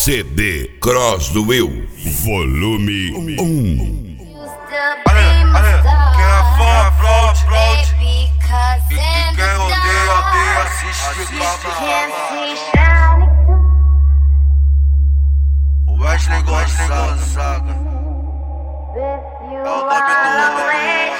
CD Cross do Will, volume 1. Quem é fã, aplaude. E quem odeia, assiste o Wesley Gonzaga. É o nome do homem.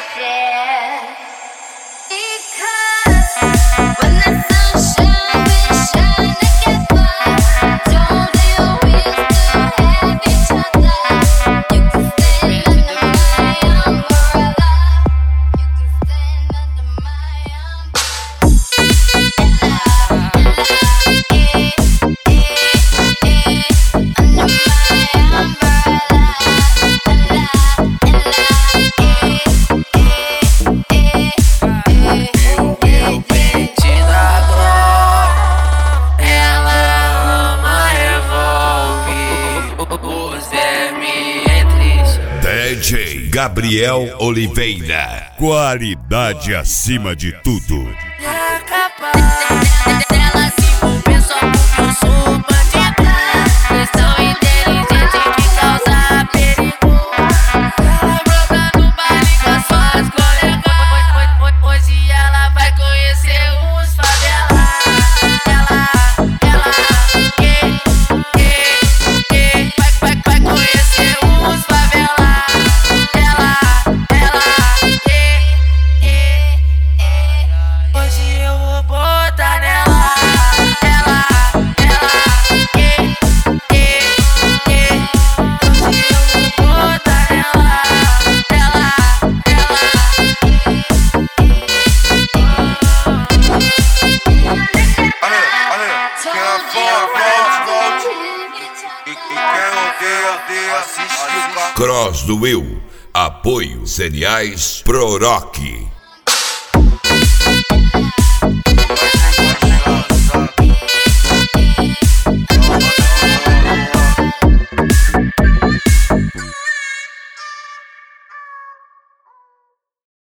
DJ Gabriel Oliveira, qualidade acima de tudo. É capaz dela se envolver só porque eu sou bandido. Questão inteligente que causa perigo. Ela brota no baile com as suas colegas. Hoje ela vai conhecer os favelas. Vai conhecer os favelas. Hoje eu vou botar nela. Hoje eu vou botar nela. Quem é fã, aplaude. E quem odeia, assiste Cross do Will, apoio cereais Pro Rock.